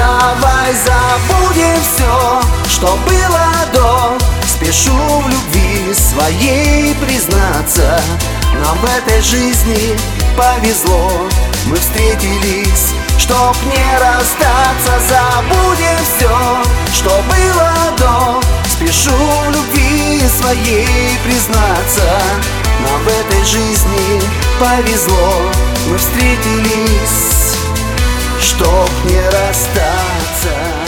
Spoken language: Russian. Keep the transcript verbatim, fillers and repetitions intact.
Давай забудем все, что было до. Спешу в любви своей признаться. Нам в этой жизни повезло, мы встретились, чтоб не расстаться. Забудем все, что было до. Спешу в любви своей признаться. Нам в этой жизни повезло, мы встретились, чтоб не расстаться.